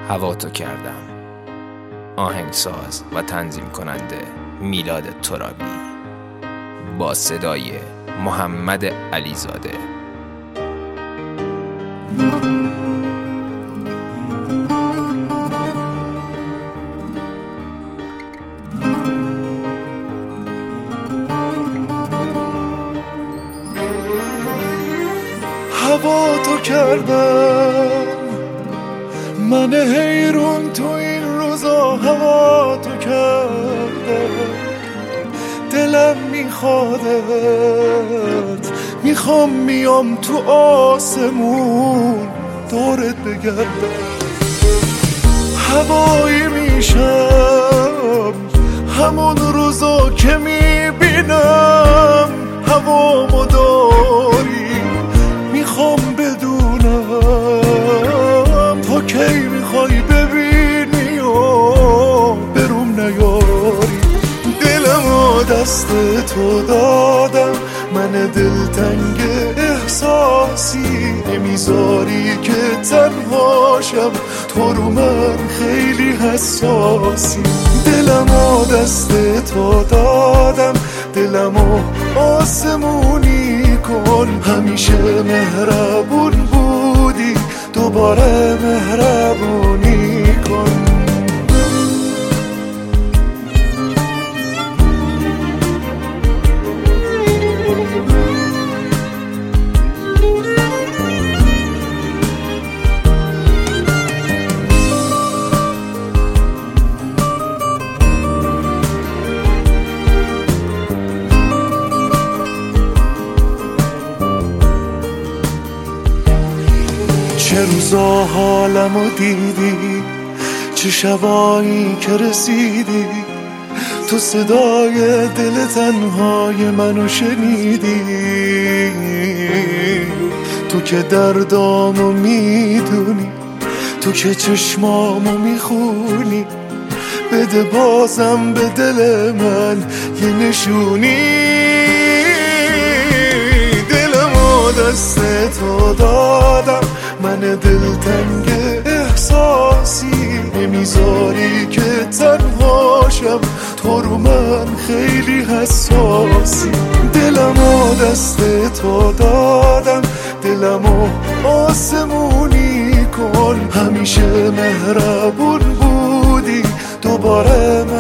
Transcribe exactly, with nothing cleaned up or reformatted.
هوا تو کردم. آهنگساز و تنظیم کننده میلاد ترابی با صدای محمد علیزاده. هوا تو کردم من حیرون تو این روزا، هوا تو کردم دلم میخوادت، میخوام میام تو آسمون دورت بگردم. هوایی میشم همون روزا که میبینم هوامو داری، میخوام بدونم تا کی میخوای ببینی و بروم نیاری. دلمو دست تو دادم من دلتنگ احساسی، نمیذاری که تنهاشم، تو رو من خیلی حساسی. دلمو دست تو دادم دلمو آسمونی کن، همیشه مهربون بودی دوباره مهربونی کن. چه روزا حالمو دیدی، چه شبایی که رسیدی، تو صدای دل تنهای منو شنیدی، تو که دردامو میدونی، تو که چشمامو میخونی، بده بازم به دل من یه نشونی. دلمو دست تو دادم من دلتنگ احساسی، نمیذاری که تنهاشم، تو رو من خیلی حساسی. دلمو دست تو دادم دلمو آسمونی کن، همیشه مهربون بودی دوباره